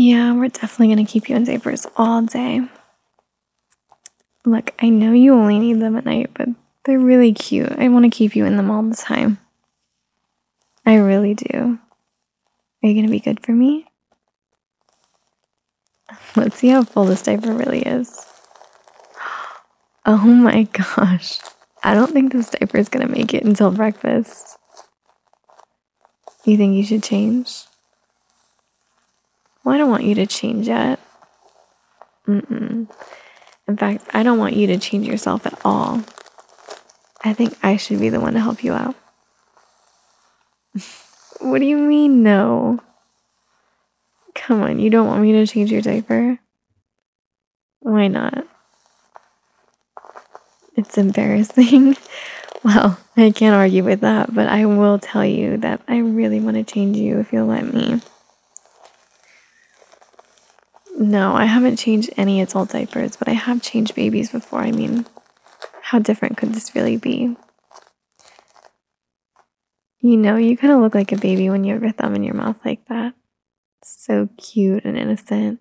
Yeah, we're definitely going to keep you in diapers all day. Look, I know you only need them at night, but they're really cute. I want to keep you in them all the time. I really do. Are you going to be good for me? Let's see how full this diaper really is. Oh my gosh. I don't think this diaper is going to make it until breakfast. You think you should change? Well, I don't want you to change yet. In fact, I don't want you to change yourself at all. I think I should be the one to help you out. What do you mean, no? Come on, you don't want me to change your diaper? Why not? It's embarrassing. Well, I can't argue with that, but I will tell you that I really want to change you if you'll let me. No, I haven't changed any adult diapers, but I have changed babies before. I mean, how different could this really be? You know, you kind of look like a baby when you have your thumb in your mouth like that. So cute and innocent.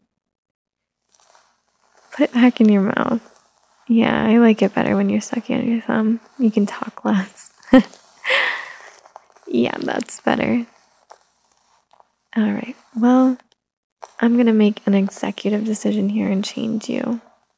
Put it back in your mouth. Yeah, I like it better when you're sucking on your thumb. You can talk less. Yeah, that's better. All right, well, I'm gonna make an executive decision here and change you.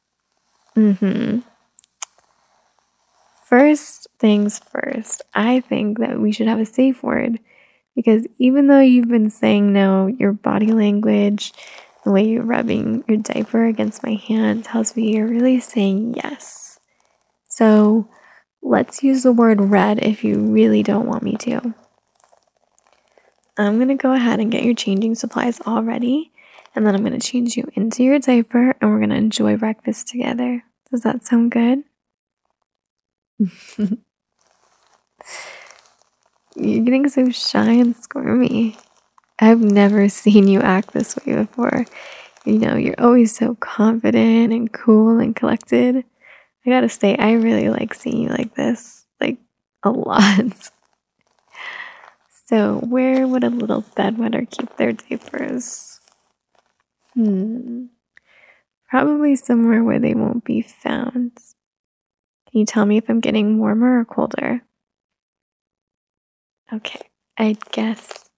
First things first, I think that we should have a safe word because even though you've been saying no, your body language, the way you're rubbing your diaper against my hand tells me you're really saying yes. So let's use the word red if you really don't want me to. I'm going to go ahead and get your changing supplies all ready, and then I'm going to change you into your diaper, and we're going to enjoy breakfast together. Does that sound good? You're getting so shy and squirmy. I've never seen you act this way before. You know, you're always so confident and cool and collected. I gotta say, I really like seeing you like this, like a lot. So, where would a little bedwetter keep their diapers? Probably somewhere where they won't be found. Can you tell me if I'm getting warmer or colder? Okay, I'd guess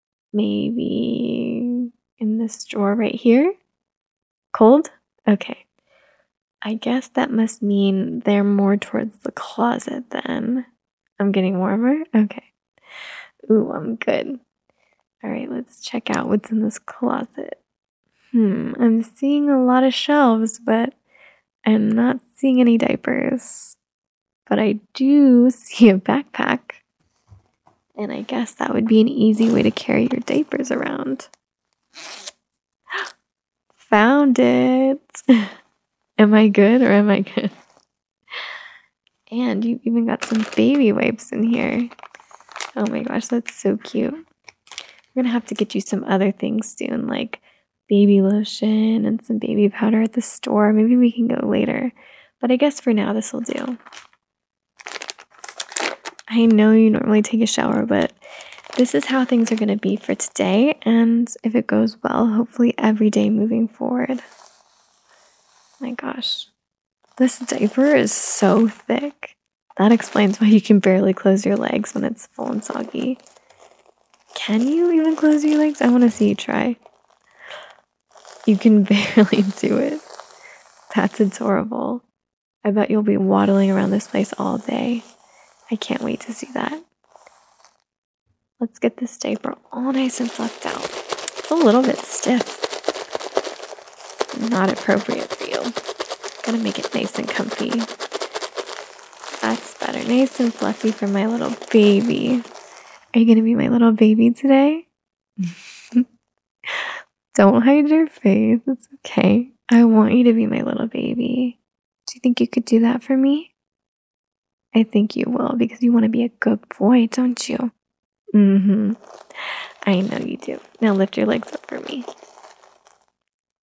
maybe in this drawer right here. Cold? Okay. I guess that must mean they're more towards the closet then. I'm getting warmer? Okay. Ooh, I'm good. All right, let's check out what's in this closet. I'm seeing a lot of shelves, but I'm not seeing any diapers. But I do see a backpack. And I guess that would be an easy way to carry your diapers around. Found it. Am I good or am I good? And you even got some baby wipes in here. Oh my gosh, that's so cute. We're gonna have to get you some other things soon, like baby lotion and some baby powder at the store. Maybe we can go later. But I guess for now, this will do. I know you normally take a shower, but this is how things are gonna be for today. And if it goes well, hopefully every day moving forward. My gosh, this diaper is so thick. That explains why you can barely close your legs when it's full and soggy. Can you even close your legs? I want to see you try. You can barely do it. That's adorable. I bet you'll be waddling around this place all day. I can't wait to see that. Let's get this diaper all nice and fluffed out. It's a little bit stiff. Not appropriate for you. Gotta make it nice and comfy. That's better. Nice and fluffy for my little baby. Are you gonna be my little baby today? Don't hide your face. It's okay. I want you to be my little baby. Do you think you could do that for me? I think you will because you want to be a good boy, don't you? I know you do. Now lift your legs up for me.